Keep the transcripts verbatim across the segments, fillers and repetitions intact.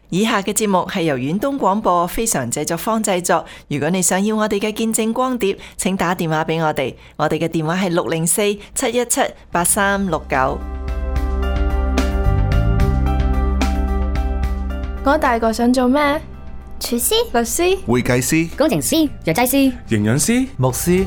以下嘅節目係由遠東廣播非常製作坊製作。如果你想要我哋嘅見證光碟，請打電話俾我哋，我哋嘅電話係六零四七一七八三六九。 我大個想做咩？ 廚師、 律師、 會計師、 工程師、藥劑師、 營養師、 牧師。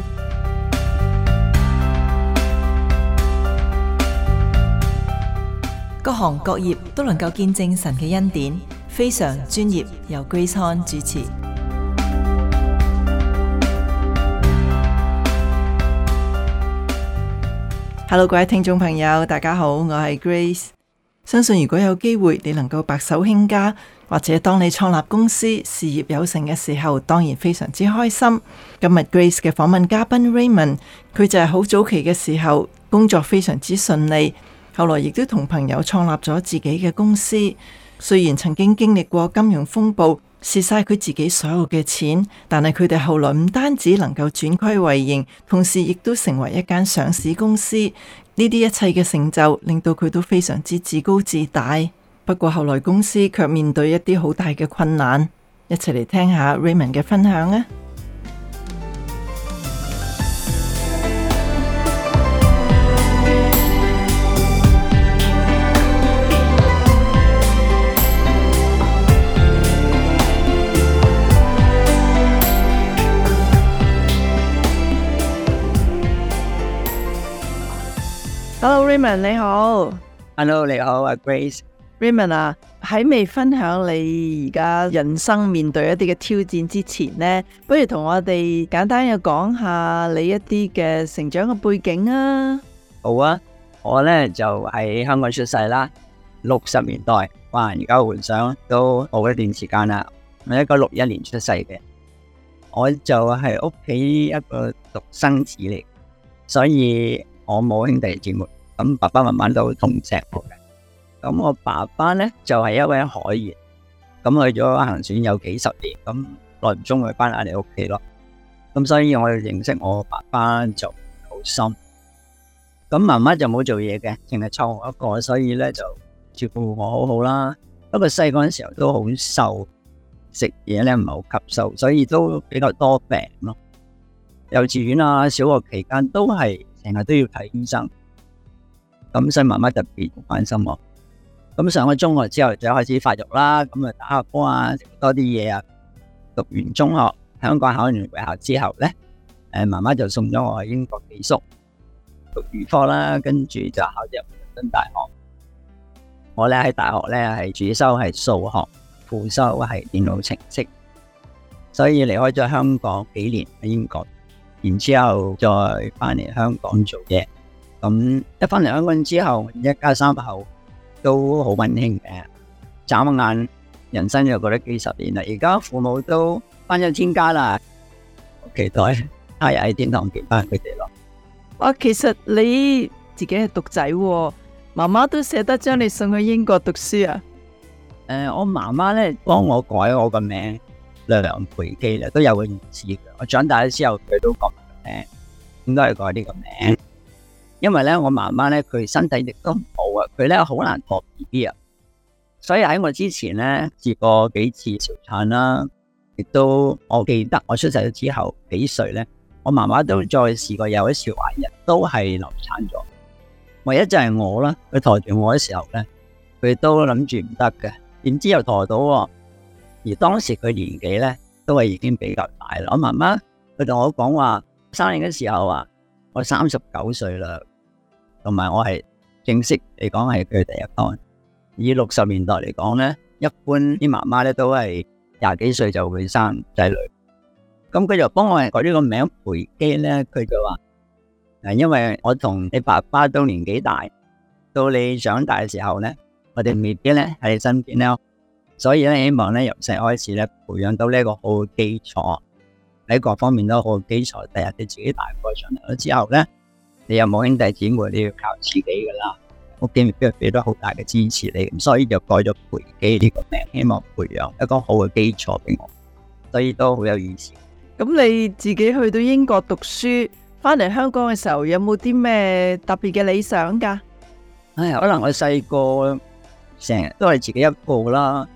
各行各業都能夠見證神嘅恩典，非常專業，由 Grace Han 主持。Hello， 各位聽眾朋友，大家好，我係 Grace。相信如果有機會，你能夠白手興家，或者當你創立公司、事業有成嘅時候，當然非常之開心。今日 Grace 嘅訪問嘉賓 Raymond， 佢就係好早期嘅時候，工作非常之順利。後來亦都同朋友創立咗自己嘅公司，雖然曾經經歷過金融風暴，蝕晒佢自己所有嘅錢，但係佢哋後來唔單止能夠轉虧為盈，同時亦都成為一間上市公司。呢啲一切嘅成就令到佢都非常之自高自大。不過後來公司卻面對一啲好大嘅困難，一齊嚟聽下 Raymond 嘅分享啊！Hello Raymond， 你好。 Hello， 你好啊 Grace。 Raymond 啊，喺未分享你而家人生面對一啲嘅挑戰之前呢，不如同我哋簡單嘅講下你一啲嘅成長嘅背景啊。 好啊，我呢就喺香港出世啦，六十年代，哇！而家回想都好一段時間啦。我一九六一年出世嘅，我就係屋企一個獨生子嚟，所以我冇兄弟姊妹，咁爸爸媽媽都痛錫我嘅。咁我爸爸呢就係一位海員，咁去咗行船有幾十年，咁耐唔中會翻嚟屋企咯。咁所以我認識我爸爸就好深。咁媽媽就冇做嘢嘅，淨係湊我一個，所以呢就照顧我好好啦。不過細個嗰陣時候都好瘦，食嘢呢唔係好吸收，所以都比較多病咯。幼稚園啊、小學期間都係成日都要睇醫生，咁所以媽媽特別關心我。咁上咗中學之後就開始發育啦，咁啊打下波啊，食多啲嘢啊。讀完中學，香港考完會考之後咧，誒媽媽就送咗我去英國寄宿，讀預科啦，跟住就考入倫敦大學。我咧喺大學咧係主修係數學，副修係電腦程式，所以離開咗香港幾年喺英國，然之後再翻嚟香港做嘢。咁一翻嚟香港之後，一家三口都好溫馨嘅，眨眼人生就過得幾十年啦。而家父母都翻咗天家啦，好期待他日喺天堂見翻佢哋咯。 哇，其實你自己係獨仔，媽媽都捨得將你送去英國讀書啊？ 誒、呃，我媽媽咧幫我改我個名梁培基啦，都有個意思嘅。我長大咗之後，佢都講誒，應該係改呢個名。因為咧，我媽媽咧佢身體亦都唔好啊，佢咧好難托 B B 啊，所以喺我之前咧試過幾次潮產啦，亦都我記得我出世咗之後幾歲咧，我媽媽都再試過有一次懷孕，都係流產咗。唯一就係我啦，佢陀住我嘅時候咧，佢都諗住唔得嘅，點知又陀到喎。而當時佢年紀咧都係已經比較大啦。我媽媽佢同我講話，生你嘅時候啊，我三十九歲啦。同埋我係正式嚟講係佢第一胎。以六十年代嚟講咧，一般啲媽媽咧都係廿幾歲就會生仔女。咁佢就幫我改呢個名培基咧，佢就話誒，因為我同你爸爸都年紀大，到你長大嘅時候咧，我哋未必咧喺你身邊咧，所以咧希望咧由細開始咧培養到呢一個好嘅基礎，喺各方面都好嘅基礎。第日你自己大個上嚟咗之後咧，你又冇兄弟姊妹，你要靠自己噶啦。屋企亦都俾咗好大嘅支持你，咁所以就改咗培基呢個名，希望培養一個好嘅基礎俾我，所以都好有意思。 咁你自己去到英國讀書，翻嚟香港嘅時候，有冇啲咩特別嘅理想噶？ 唉，可能我細個成日都係自己一個啦，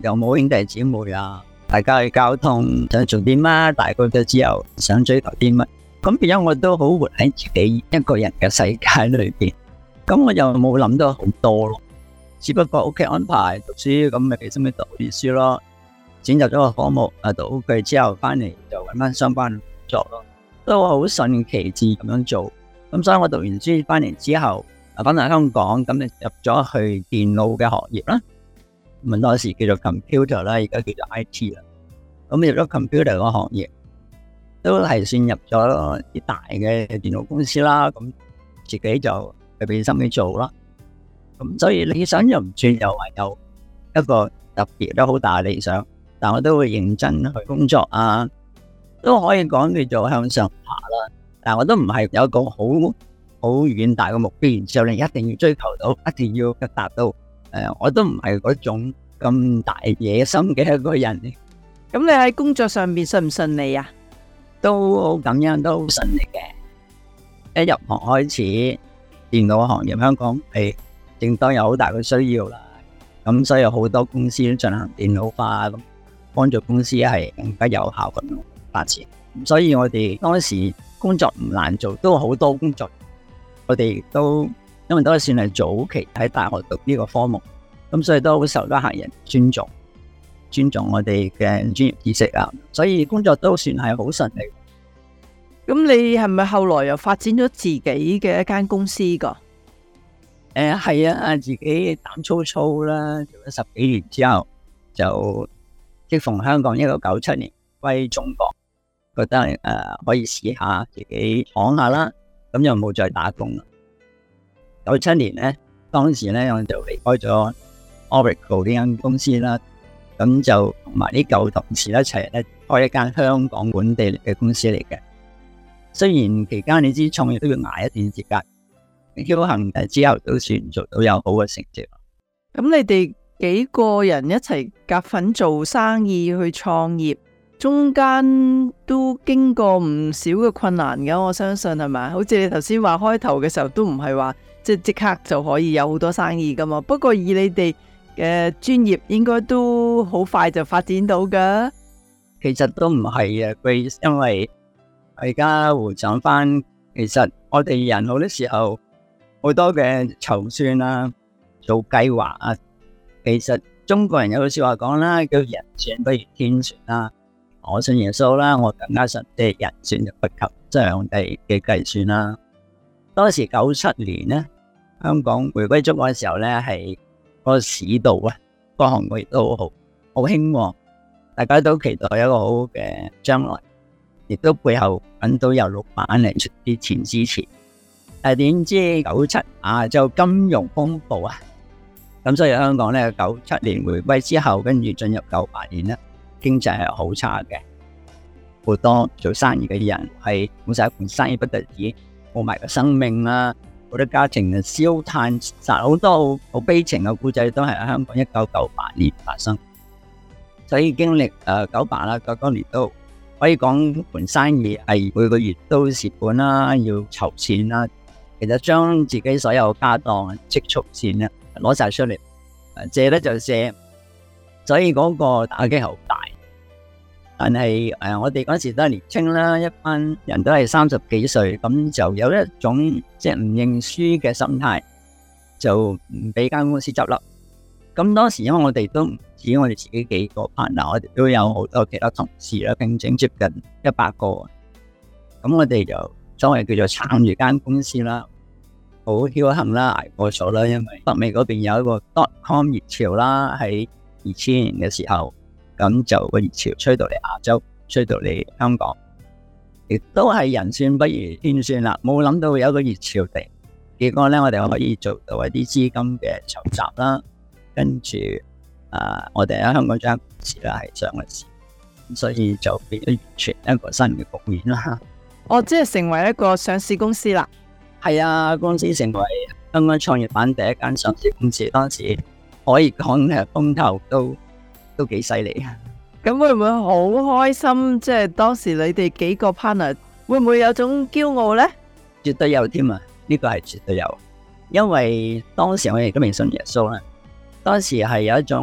又冇兄弟姊妹啊，大家嘅交通想做啲乜，大個咗之後想追求啲乜，咁變咗我都好活喺自己一個人嘅世界裏邊，咁我又冇諗到好多咯，只不過屋企安排讀書，咁咪俾心機讀啲書咯，選擇咗個科目啊，讀佢之後翻嚟就揾翻相關工作咯，都好順其自然咁樣做。咁所以我讀完書翻嚟之後，啊翻嚟香港，咁就入咗去電腦嘅行業啦。咁當時叫做 computer 啦，而家叫做 I T 啦。咁入咗 computer 個行業，都係算入咗啲大嘅電腦公司啦。咁自己就係俾心機做啦。咁所以理想又唔算又話有一個特別都好大嘅理想，但我都會認真去工作啊，都可以講叫做向上爬啦。但我都唔係有一個好好遠大嘅目標，然之後你一定要追求到，一定要達到。誒、呃，我都唔係嗰種咁大野心嘅一個人。 咁你喺工作上面順唔順利啊？ 都好感恩，都好順利嘅。一入行開始，電腦行業香港係正當有好大嘅需要啦。咁所以有好多公司都進行電腦化，咁幫助公司係更加有效咁發展。所以我哋當時工作唔難做，都好多工作。我哋都因為都係算係早期喺大學讀呢個科目，咁所以都好受到客人尊重，尊重我哋嘅專業知識啊。所以工作都算係好順利。 咁你係咪後來又發展咗自己嘅一間公司噶？ 誒係啊，自己膽粗粗啦，做咗十幾年之後，就適逢香港一九九七年歸中國，覺得誒、呃、可以試下自己闖下啦，咁又冇再打工啦。九七年咧，當時咧我就離開咗 Oracle 呢間公司啦，咁就同埋啲舊同事一齊咧開一間香港本地嘅公司嚟嘅。雖然期間你知創業都要捱一段時間，僥倖誒之後都算做到有好嘅成績。 咁你哋幾個人一齊夾份做生意去創業，中間都經過唔少嘅困難㗎，我相信係咪？好似你頭先話開頭嘅時候都唔係話即係即刻就可以有好多生意噶嘛。不過以你哋嘅專業，應該都好快就發展到噶。 其實都唔係啊 Grace， 因為我而家回想翻，其實我哋人好多時候好多嘅籌算啊，做計劃啊，其實中國人有句說話講啦，叫人算不如天算啦。我信耶穌啦，我更加信即係人算就不及上帝嘅計算啦。當時九七年咧，香港回歸中國嘅時候咧，係個市道啊，各行各業都好好，好興旺，大家都期待一個好好嘅將來，亦都背後揾到有老闆嚟出啲錢支持。誒，點知九七亞洲金融風暴啊，咁所以香港咧九七年回歸之後，跟住進入九八年咧，經濟係好差嘅，好多做生意嘅人係冇晒一盤生意，不得止冇埋個生命啦，好多家庭嘅燒炭殺，好多好悲情嘅故仔都係喺香港一九九八年發生。所以經歷誒九八啦，九九年都可以講盤生意係每個月都蝕本啦，要籌錢啦。其實將自己所有家當積蓄錢咧攞晒出嚟，借咧就借，所以嗰個打擊好大。但係誒，我哋嗰時都係年青啦，一班人都係三十幾歲，咁就有一種即係唔認輸嘅心態，就唔俾間公司執笠。咁當時因為我哋都唔止我哋自己幾個 partner，我哋都有好多其他同事啦，聘請接近一百個。咁我哋就所謂叫做撐住間公司啦，好僥倖啦，捱過咗啦。因為北美嗰邊有一個 dot com 熱潮啦，喺二千年嘅時候，咁就個熱潮吹到嚟亞洲，吹到嚟香港，亦都係人算不如天算啦。冇諗到有一個熱潮嚟，結果咧我哋可以做到一啲資金嘅籌集啦，跟住啊，我哋喺香港將公司啦係上咗市，所以就變咗完全一個新嘅局面啦。 哦，即係成為一個上市公司啦。 係啊，公司成為香港創業板第一間上市公司，當時可以講係風頭都都幾犀利啊！ 咁會唔會好開心？即係當時你哋幾個 partner 會唔會有種驕傲呢？ 絕對有添啊！呢個係絕對有，因為當時我哋都未信耶穌啦。當時係有一種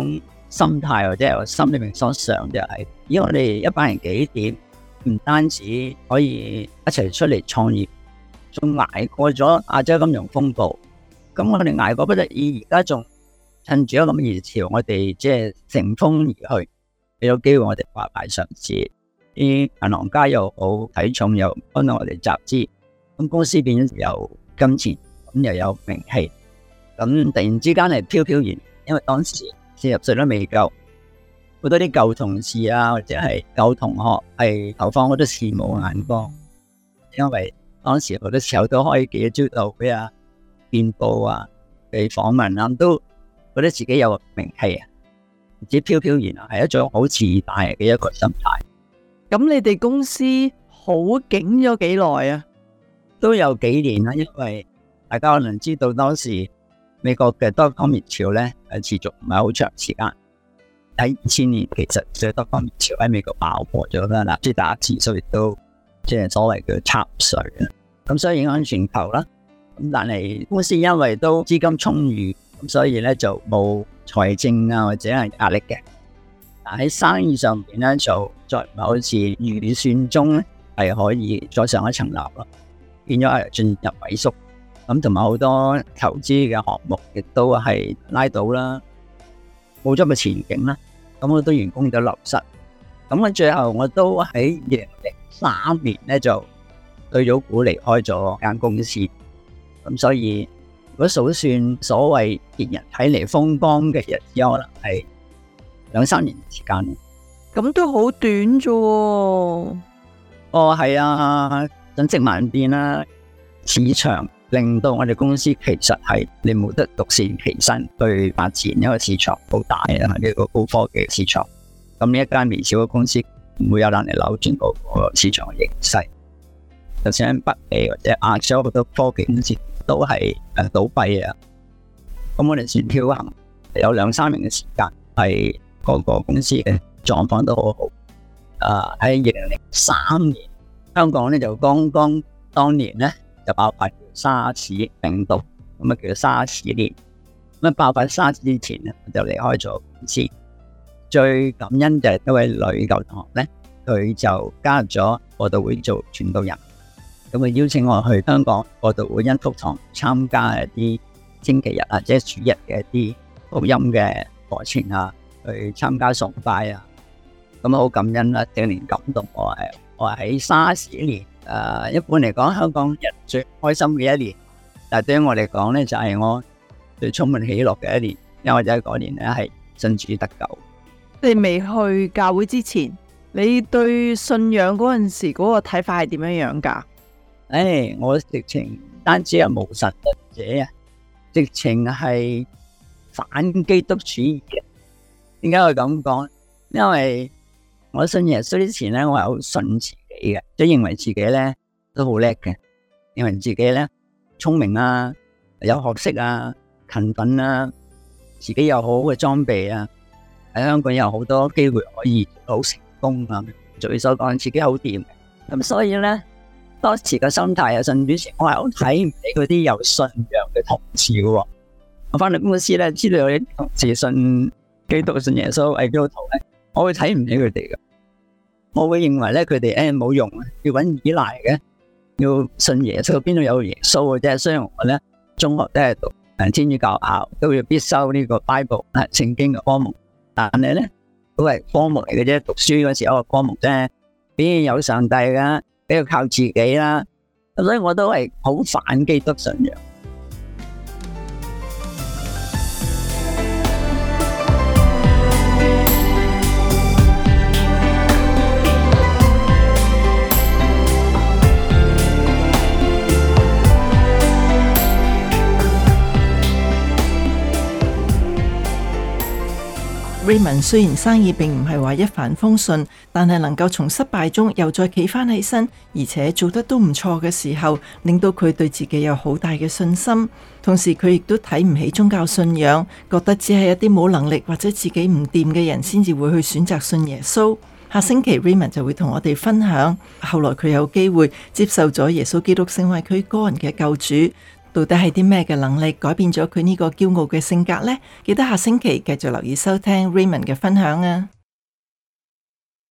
心態或者係我心裏面所想就係，咦，我哋一班人幾點唔單止可以一齊出嚟創業，仲捱過咗亞洲金融風暴，咁我哋捱過不得已，而家仲趁住一個咁熱潮，我哋即係乘風而去，俾咗機會我哋發牌上市，啲銀行家又好，睇重又幫到我哋集資，咁公司變咗有金錢，咁又有名氣，咁突然之間係飄飄然，因為當時四十歲都未夠，好多啲舊同事啊或者係舊同學係投放好多羨慕眼光，因為當時好多時候都開記者招待會啊、見報啊、被訪問啊，都覺得自己有名氣啊，唔知飄飄然啊，係一種好自大嘅一個心態。 咁你哋公司好景咗幾耐啊？ 都有幾年啦，因為大家可能知道當時美國嘅 dot-com 熱潮咧係持續唔係好長時間。喺二千年其實即係 dot-com 熱潮喺美國爆破咗啦，嗱，即係打字數亦都即係所謂嘅插水啊，咁所以影響全球啦。咁但係公司因為都資金充裕，咁所以咧就冇財政啊或者係壓力嘅。但喺生意上邊咧就再唔係好似預算中咧係可以再上一層樓咯，變咗係進入萎縮。咁同埋好多投資嘅項目亦都係拉倒啦，冇咗個前景啦。咁好多員工都流失。咁我最後我都喺二零零三年咧就退咗股離開咗間公司。咁所以如果數算所謂別人睇嚟風光嘅日子，可能係兩三年時間。 咁都好短啫。哦， 係啊，瞬息萬變啦，市場令到我哋公司其實係你冇得獨善其身去發展，因為市場好大啊，呢個高科技市場。咁呢一間微小嘅公司唔會有能力扭轉個市場嘅形勢。就算喺北美或者亞洲好多科技公司都係誒倒閉啊。咁我哋算僥倖有兩三年嘅時間係個個公司嘅狀況都好好。誒喺二零零三年，香港咧就剛剛當年咧就爆發沙士病毒，咁啊叫做沙士年。咁啊爆發沙士之前咧，我就離開咗公司。最感恩就係一位女舊同學咧，佢就加入咗播道會做傳道人。咁佢邀請我去香港播道會恩福堂參加一啲星期日啊，即係主日嘅一啲福音嘅課程啊，去參加崇拜啊。咁好感恩啦，正年感動我係我喺沙士年。誒、uh, 一般嚟講，香港人最開心嘅一年，但係對於我嚟講咧，就係、是、我最充滿喜樂嘅一年，因為就係嗰年咧係信主得救。 你未去教會之前，你對信仰嗰陣時嗰個睇法係點樣樣㗎？ 誒、哎，我直情單止係無神論者啊，直情係反基督主義嘅。點解會咁講？因為我信耶穌之前咧，我係好信自己嘅，即係認為自己咧都好叻嘅，認為自己咧聰明啊，有學識啊，勤奮啊，自己有好好嘅裝備啊，喺香港有好多機會可以好成功啊，做你所講自己好掂嘅。咁所以咧，當時嘅心態啊，信主前我係好睇唔起嗰啲有信仰嘅同事嘅。我翻到公司咧，知道有啲同事信基督、信耶穌係基督徒咧，我會睇唔起佢哋嘅。我會認為咧，佢哋誒冇用，要揾依賴嘅，要信耶穌，邊度有耶穌嘅啫。雖然我咧中學都係讀誒天主教校，都要必修呢個 Bible 啊聖經嘅科目，但係咧都係科目嚟嘅啫。讀書嗰時候個科目啫，邊有上帝噶？比較靠自己啦。咁所以我都係好反基督信仰。 Raymond 雖然生意並唔係話一帆風順，但係能夠從失敗中又再企返起身，而且做得都唔錯嘅時候，令到佢對自己有好大嘅信心。同時佢亦都睇唔起宗教信仰，覺得只係一啲冇能力或者自己唔掂嘅人先至會去選擇信耶穌。下星期 Raymond 就會同我哋分享，後來佢有機會接受咗耶穌基督成為佢個人嘅救主。 到底係啲咩嘅能力改變咗佢呢個驕傲嘅性格呢？記得下星期繼續留意收聽 Raymond 嘅分享啊！